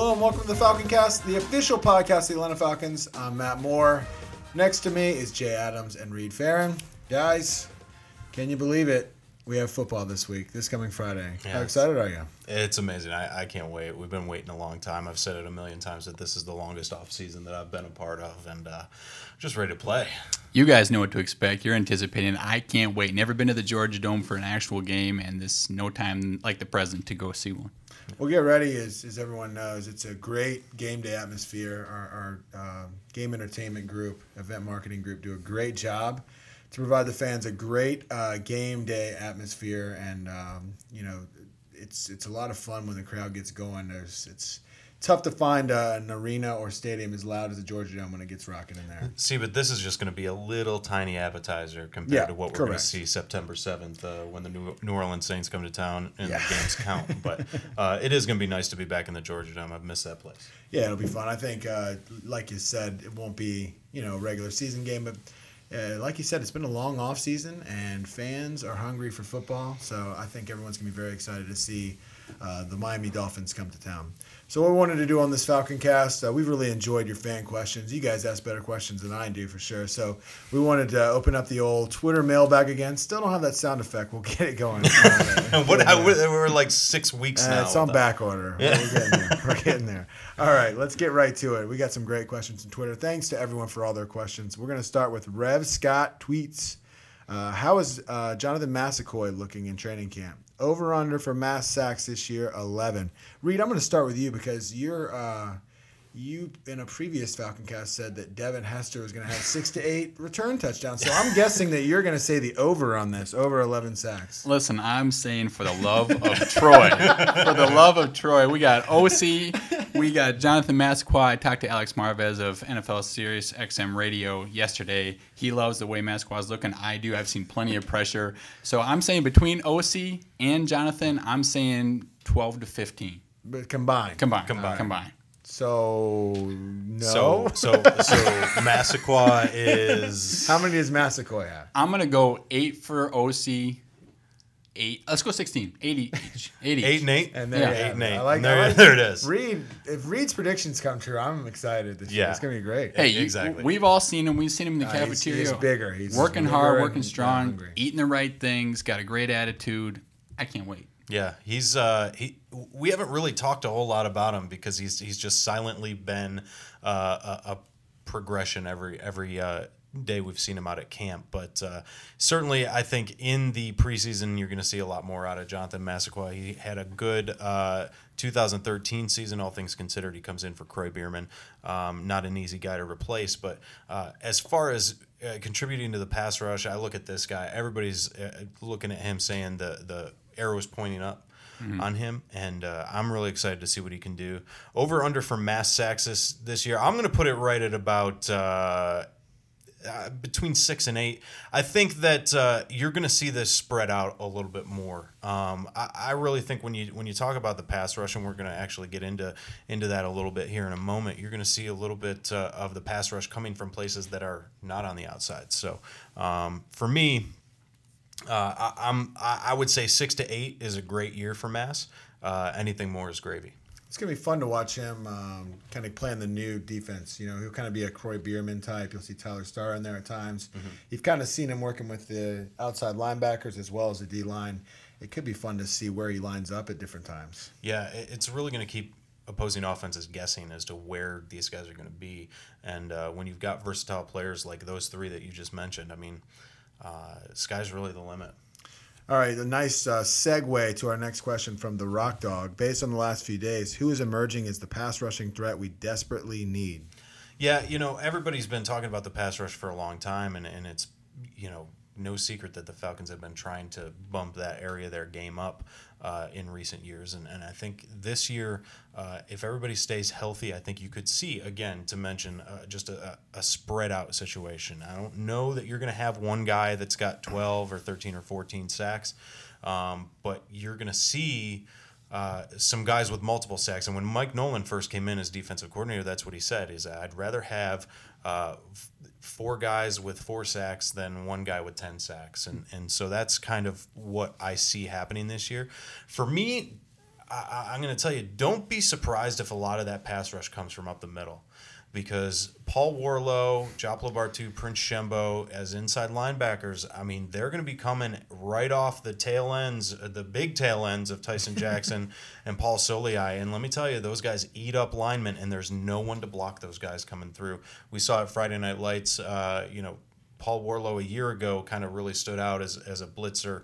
Hello and welcome to the Falcon Cast, the official podcast of the Atlanta Falcons. I'm Matt Moore. Next to me is Jay Adams and Reed Farron. Guys, can you believe it? We have football this week, this coming Friday. Yeah, How excited are you? It's amazing. I can't wait. We've been waiting a long time. I've said it a million times that this is the longest offseason that I've been a part of, and just ready to play. You guys know what to expect. You're anticipating. I can't wait. Never been to the Georgia Dome for an actual game, and this no time like the present to go see one. Well, get ready. As everyone knows, it's a great game day atmosphere. Our game entertainment group, event marketing group, do a great job to provide the fans a great game day atmosphere, and it's a lot of fun when the crowd gets going. It's tough to find an arena or stadium as loud as the Georgia Dome when it gets rocking in there. See, but this is just going to be a little tiny appetizer compared to what we're going to see September 7th when the New Orleans Saints come to town and the games count. But it is going to be nice to be back in the Georgia Dome. I've missed that place. Yeah, it'll be fun. I think, like you said, it won't be a regular season game, but like you said, it's been a long off season, and fans are hungry for football. So I think everyone's going to be very excited to see the Miami Dolphins come to town. So what we wanted to do on this Falcon Cast, we've really enjoyed your fan questions. You guys ask better questions than I do for sure. So we wanted to open up the old Twitter mailbag again. Still don't have that sound effect. We'll get it going. We're like 6 weeks now. It's on back order. Yeah. We're getting there. All right, let's get right to it. We got some great questions on Twitter. Thanks to everyone for all their questions. We're going to start with Rev Scott tweets. How is Jonathan Massaquoi looking in training camp? Over under for mass sacks this year, 11. Reed, I'm going to start with you because you in a previous Falcon Cast said that Devin Hester was going to have 6 to 8 return touchdowns. So I'm guessing that you're going to say the over on this, over 11 sacks. Listen, I'm saying for the love of Troy. For the love of Troy. We got OC. We got Jonathan Massaquoi. I talked to Alex Marvez of NFL Sirius XM Radio yesterday. He loves the way Massaquoi is looking. I do. I've seen plenty of pressure. So I'm saying between OC and Jonathan, I'm saying 12 to 15. But combined. So, no. So Massaquoi is... How many does Massaquoi have? I'm going to go 8 for OC. 8. Let's go 16. 8 each. 8 and 8? And there 8 and 8. I like there it is. Reed, if Reed's predictions come true, I'm excited this year. It's going to be great. Hey, exactly. We've all seen him. We've seen him in the cafeteria. He's bigger. He's working bigger hard, and working strong, hungry. eating the right things, got a great attitude. I can't wait. Yeah, he's we haven't really talked a whole lot about him because he's just silently been a progression every day we've seen him out at camp. But certainly I think in the preseason you're going to see a lot more out of Jonathan Massaquoi. He had a good 2013 season, all things considered. He comes in for Croy Bierman. Not an easy guy to replace, but as far as contributing to the pass rush, I look at this guy. Everybody's looking at him saying the arrow is pointing up on him, and I'm really excited to see what he can do. Over under for mass sacks this year, I'm going to put it right at about between 6 and 8. I think that you're going to see this spread out a little bit more. I really think when you talk about the pass rush, and we're going to actually get into that a little bit here in a moment, you're going to see a little bit of the pass rush coming from places that are not on the outside. So for me, I would say 6 to 8 is a great year for Mass. Anything more is gravy. It's going to be fun to watch him kind of playing the new defense. He'll kind of be a Croy Bierman type. You'll see Tyler Starr in there at times. Mm-hmm. You've kind of seen him working with the outside linebackers as well as the D-line. It could be fun to see where he lines up at different times. Yeah, it's really going to keep opposing offenses guessing as to where these guys are going to be. And when you've got versatile players like those three that you just mentioned, I mean, sky's really the limit. All right, a nice segue to our next question from the Rock Dog. Based on the last few days, who is emerging as the pass rushing threat we desperately need? Yeah, everybody's been talking about the pass rush for a long time, and it's, no secret that the Falcons have been trying to bump that area of their game up in recent years. And I think this year, if everybody stays healthy, I think you could see, again, to mention just a spread out situation. I don't know that you're going to have one guy that's got 12 or 13 or 14 sacks, but you're going to see some guys with multiple sacks. And when Mike Nolan first came in as defensive coordinator, that's what he said, is I'd rather have 4 guys with 4 sacks than one guy with 10 sacks. And so that's kind of what I see happening this year. For me, I'm going to tell you, don't be surprised if a lot of that pass rush comes from up the middle. Because Paul Warlow, Joplin Bartu, Prince Shembo as inside linebackers, I mean, they're going to be coming right off the tail ends, the big tail ends of Tyson Jackson and Paul Soliai. And let me tell you, those guys eat up linemen, and there's no one to block those guys coming through. We saw it Friday Night Lights, Paul Warlow a year ago kind of really stood out as a blitzer.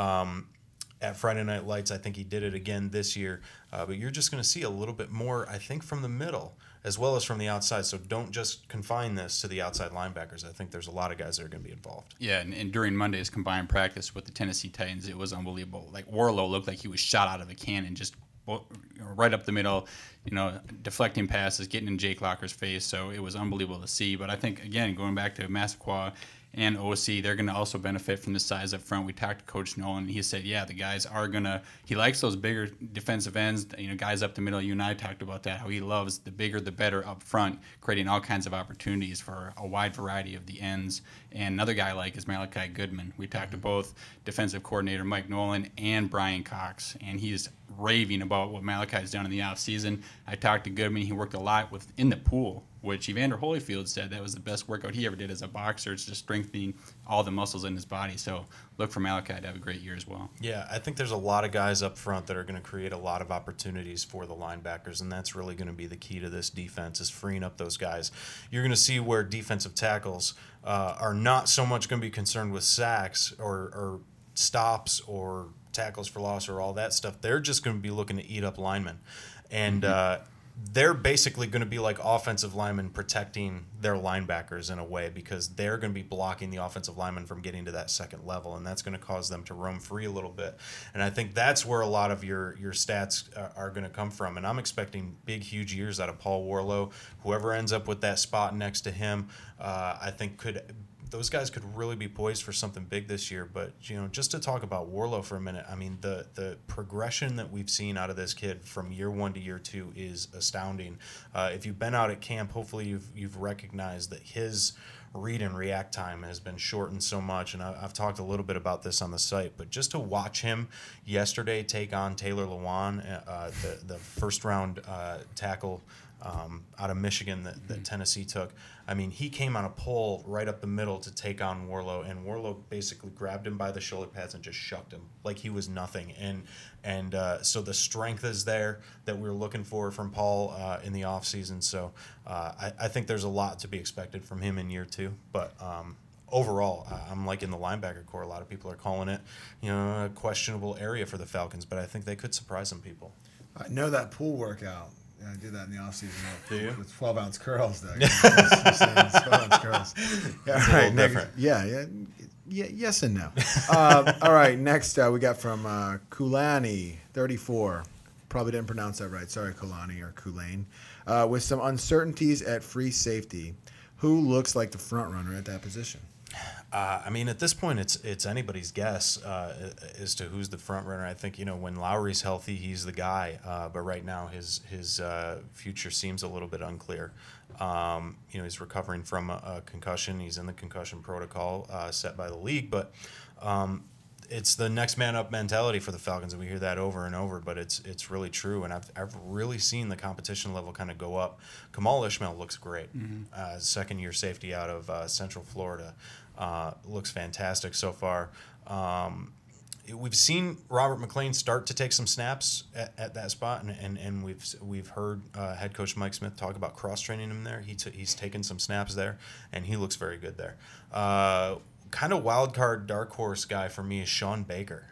At Friday Night Lights, I think he did it again this year. But you're just going to see a little bit more, I think, from the middle as well as from the outside. So don't just confine this to the outside linebackers. I think there's a lot of guys that are going to be involved. Yeah, and during Monday's combined practice with the Tennessee Titans, it was unbelievable. Like, Warlow looked like he was shot out of a cannon, just right up the middle, deflecting passes, getting in Jake Locker's face. So it was unbelievable to see. But I think, again, going back to Massaquoi and OC, they're going to also benefit from the size up front. We talked to Coach Nolan, and he said, yeah, the guys are going to – he likes those bigger defensive ends, guys up the middle. You and I talked about that, how he loves the bigger the better up front, creating all kinds of opportunities for a wide variety of the ends. And another guy like is Malachi Goodman. We talked to both defensive coordinator Mike Nolan and Brian Cox, and he's raving about what Malachi's done in the offseason. I talked to Goodman. He worked a lot in the pool, which Evander Holyfield said that was the best workout he ever did as a boxer. It's just strengthening all the muscles in his body. So look for Malachi to have a great year as well. Yeah, I think there's a lot of guys up front that are going to create a lot of opportunities for the linebackers, and that's really going to be the key to this defense is freeing up those guys. You're going to see where defensive tackles are not so much going to be concerned with sacks or stops or tackles for loss or all that stuff. They're just going to be looking to eat up linemen. And they're basically going to be like offensive linemen protecting their linebackers in a way, because they're going to be blocking the offensive linemen from getting to that second level, and that's going to cause them to roam free a little bit. And I think that's where a lot of your stats are going to come from. And I'm expecting big, huge years out of Paul Warlow. Whoever ends up with that spot next to him, I think those guys could really be poised for something big this year. But, just to talk about Warlow for a minute, I mean, the progression that we've seen out of this kid from year one to year two is astounding. If you've been out at camp, hopefully you've recognized that his read and react time has been shortened so much. And I've talked a little bit about this on the site, but just to watch him yesterday take on Taylor Lewan, the first round tackle out of Michigan that Tennessee took. I mean, he came on a pull right up the middle to take on Warlow, and Warlow basically grabbed him by the shoulder pads and just shucked him like he was nothing. And so the strength is there that we were looking for from Paul in the offseason. So I think there's a lot to be expected from him in year two. But overall, I'm liking the linebacker core. A lot of people are calling it, a questionable area for the Falcons, but I think they could surprise some people. I know that pool workout. I did that in the offseason. Do you? With 12-ounce curls, though. 12-ounce curls. Yeah, all right, different. Yeah, yes and no. All right, next we got from Kulani, 34. Probably didn't pronounce that right. Sorry, Kulani or Kulane. With some uncertainties at free safety, who looks like the front runner at that position? I mean, at this point, it's anybody's guess as to who's the front runner. I think when Lowry's healthy, he's the guy. But right now, his future seems a little bit unclear. He's recovering from a concussion. He's in the concussion protocol set by the league. But it's the next man up mentality for the Falcons, and we hear that over and over. But it's really true, and I've really seen the competition level kind of go up. Kamal Ishmael looks great. Second year safety out of Central Florida. Looks fantastic so far. We've seen Robert McClain start to take some snaps at that spot, and we've heard head coach Mike Smith talk about cross training him there. He's taken some snaps there, and he looks very good there. Kind of wild card dark horse guy for me is Sean Baker.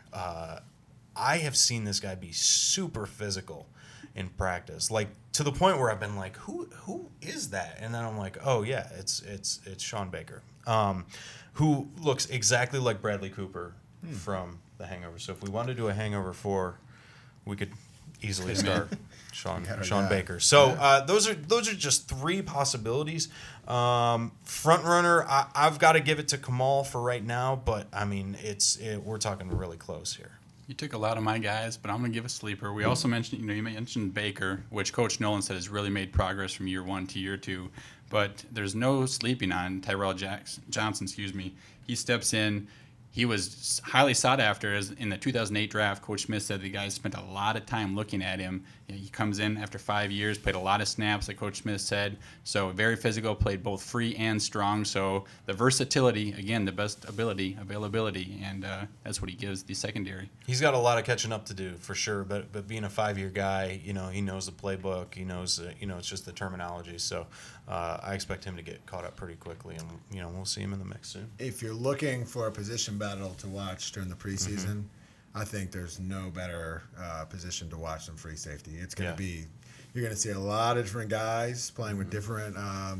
I have seen this guy be super physical in practice, like to the point where I've been like, who is that? And then I'm like, oh yeah, it's Sean Baker, who looks exactly like Bradley Cooper from The Hangover. So if we want to do a Hangover 4, we could easily start Sean Baker. So those are just three possibilities. Front runner, I've got to give it to Kamal for right now, but I mean we're talking really close here. You took a lot of my guys, but I'm going to give a sleeper. We also mentioned, you mentioned Baker, which Coach Nolan said has really made progress from year one to year two. But there's no sleeping on Tyrell Johnson. He steps in. he was highly sought after. As in the 2008 draft, Coach Smith said the guys spent a lot of time looking at him. He comes in after 5 years, played a lot of snaps, like Coach Smith said. So very physical, played both free and strong. So the versatility, again, the best availability, and that's what he gives the secondary. He's got a lot of catching up to do for sure. But being a 5-year guy, he knows the playbook. He knows, it's just the terminology. So I expect him to get caught up pretty quickly, and we'll see him in the mix soon. If you're looking for a position battle to watch during the preseason, I think there's no better position to watch than free safety. It's going to be, you're going to see a lot of different guys playing with different,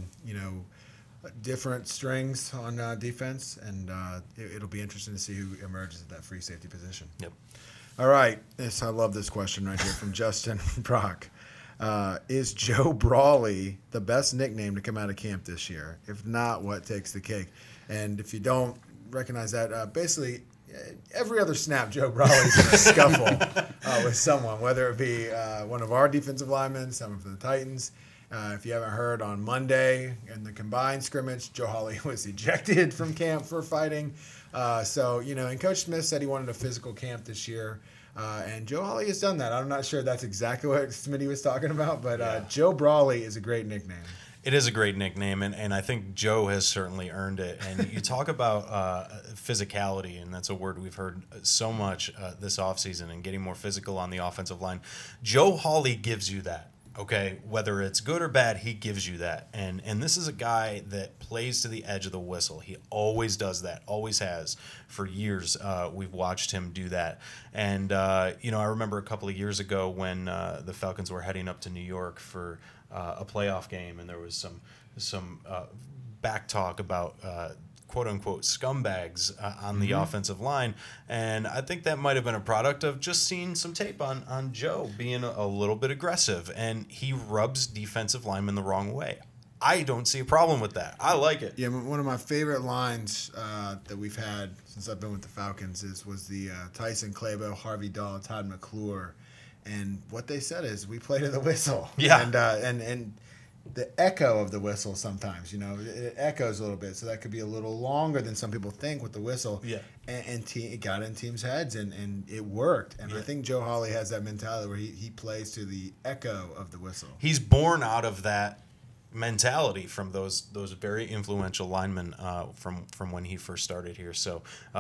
different strings on defense, and it'll be interesting to see who emerges at that free safety position. Yep. All right. I love this question right here from Justin Brock. Is Joe Brawley the best nickname to come out of camp this year? If not, what takes the cake? And if you don't recognize that, basically every other snap, Joe Brawley's in a scuffle with someone, whether it be one of our defensive linemen, someone from the Titans. If you haven't heard, on Monday in the combined scrimmage, Joe Hawley was ejected from camp for fighting. And Coach Smith said he wanted a physical camp this year. And Joe Hawley has done that. I'm not sure that's exactly what Smitty was talking about, but Joe Brawley is a great nickname. It is a great nickname, and I think Joe has certainly earned it. And you talk about physicality, and that's a word we've heard so much this offseason, and getting more physical on the offensive line. Joe Hawley gives you that. Okay, whether it's good or bad, he gives you that. And this is a guy that plays to the edge of the whistle. He always does that, always has for years. We've watched him do that. And, I remember a couple of years ago when the Falcons were heading up to New York for a playoff game, and there was some back talk about quote-unquote scumbags on the offensive line. And I think that might have been a product of just seeing some tape on Joe being a little bit aggressive. And he rubs defensive linemen the wrong way. I don't see a problem with that. I like it. Yeah, one of my favorite lines that we've had since I've been with the Falcons was the Tyson Clabo, Harvey Dahl, Todd McClure. And what they said is, we play to the whistle. Yeah. And the echo of the whistle sometimes, it echoes a little bit, so that could be a little longer than some people think with the whistle. Yeah. And it got in teams' heads, and it worked. And I think Joe Hawley has that mentality where he plays to the echo of the whistle. He's born out of that mentality from those very influential linemen from when he first started here. So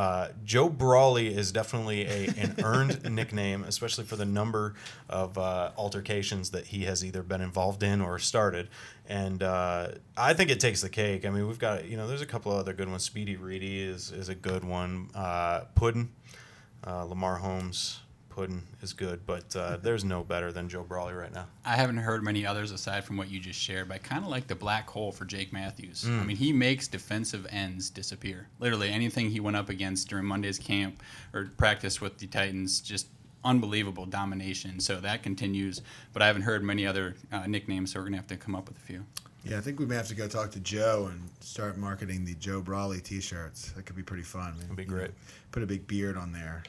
Joe Brawley is definitely an earned nickname, especially for the number of altercations that he has either been involved in or started. And I think it takes the cake. I mean, we've got, there's a couple of other good ones. Speedy Reedy is a good one. Puddin, Lamar Holmes. Puddin is good, but there's no better than Joe Brawley right now. I haven't heard many others aside from what you just shared, but I kind of like the black hole for Jake Matthews. I mean, he makes defensive ends disappear. Literally anything he went up against during Monday's camp or practice with the Titans, just unbelievable domination. So that continues, but I haven't heard many other nicknames, so we're going to have to come up with a few. Yeah, I think we may have to go talk to Joe and start marketing the Joe Brawley T-shirts. That could be pretty fun. It'd be great. Put a big beard on there.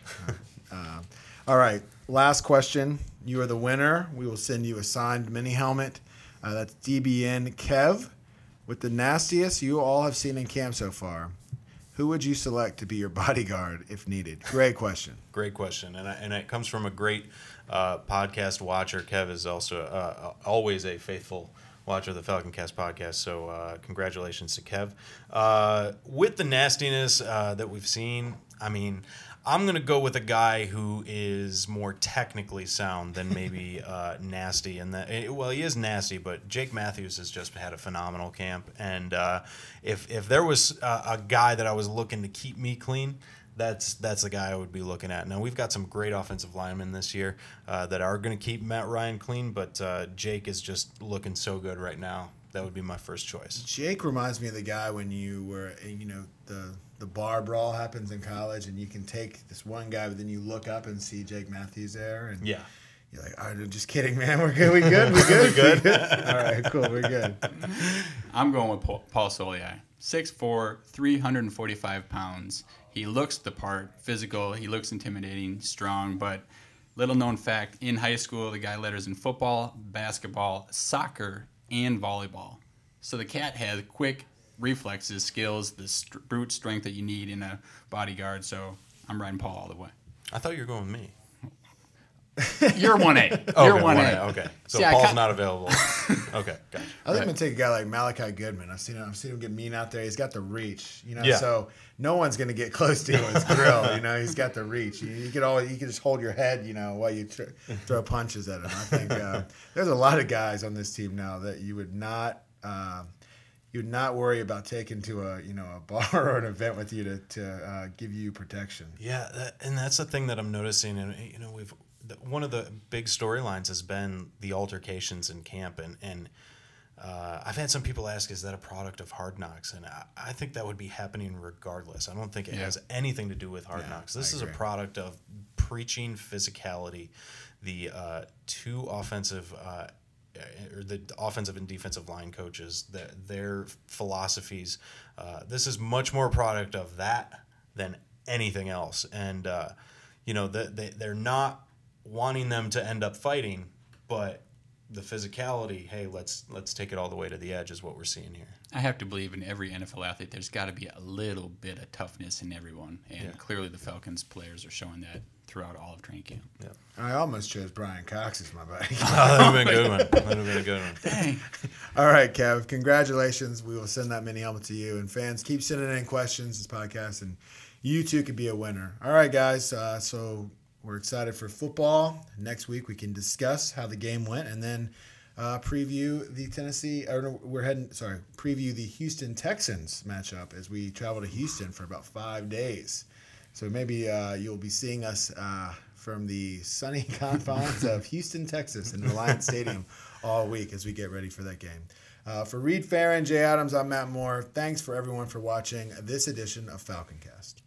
All right, last question. You are the winner. We will send you a signed mini helmet. That's DBN Kev. With the nastiest you all have seen in camp so far, who would you select to be your bodyguard if needed? Great question. Great question, and it comes from a great podcast watcher. Kev is also always a faithful watcher of the FalconCast podcast, so congratulations to Kev. With the nastiness that we've seen, I mean, I'm going to go with a guy who is more technically sound than maybe nasty. And he is nasty, but Jake Matthews has just had a phenomenal camp. And if there was a guy that I was looking to keep me clean, that's the guy I would be looking at. Now, we've got some great offensive linemen this year that are going to keep Matt Ryan clean, but Jake is just looking so good right now. That would be my first choice. Jake reminds me of the guy when you were, the bar brawl happens in college, and you can take this one guy, but then you look up and see Jake Matthews there, and yeah, you're like, "I'm just kidding, man. We're good. We good. We good. We good. All right, cool. We're good." I'm going with Paul Soliai, 6'4", 345 pounds. He looks the part, physical. He looks intimidating, strong, but little known fact: in high school, the guy led us in football, basketball, soccer, and volleyball. So the cat has quick, reflexes, skills, the brute strength that you need in a bodyguard. So I'm riding Paul all the way. I thought you were going with me. You're 1A. Oh, You're okay, 1A. Okay. So See, Paul's not available. Okay, gotcha. I think I'm gonna take a guy like Malachi Goodman. I've seen him get mean out there. He's got the reach, Yeah. So no one's gonna get close to his grill. He's got the reach. You can just hold your head, while you throw punches at him. I think there's a lot of guys on this team now that you would not worry about taking to a bar or an event with you to give you protection. Yeah, and that's the thing that I'm noticing, and one of the big storylines has been the altercations in camp, and I've had some people ask, is that a product of Hard Knocks? And I think that would be happening regardless. I don't think it has anything to do with Hard Knocks. This is a product of preaching physicality. The two offensive or the offensive and defensive line coaches, their philosophies, this is much more a product of that than anything else. And they're not wanting them to end up fighting, but the physicality, hey, let's take it all the way to the edge is what we're seeing here. I have to believe in every NFL athlete there's got to be a little bit of toughness in everyone, and clearly the Falcons players are showing that throughout all of training camp. Yeah. I almost chose Brian Cox as my buddy. That would have been a good one. That would have been a good one. Dang. All right, Kev, congratulations. We will send that mini helmet to you. And fans, keep sending in questions to this podcast, and you too could be a winner. All right, guys, so we're excited for football. Next week we can discuss how the game went, and then preview the Houston Texans matchup as we travel to Houston for about 5 days. So maybe you'll be seeing us from the sunny confines of Houston, Texas, in Reliance Stadium all week as we get ready for that game. For Reed Farron, Jay Adams, I'm Matt Moore. Thanks for everyone for watching this edition of FalconCast.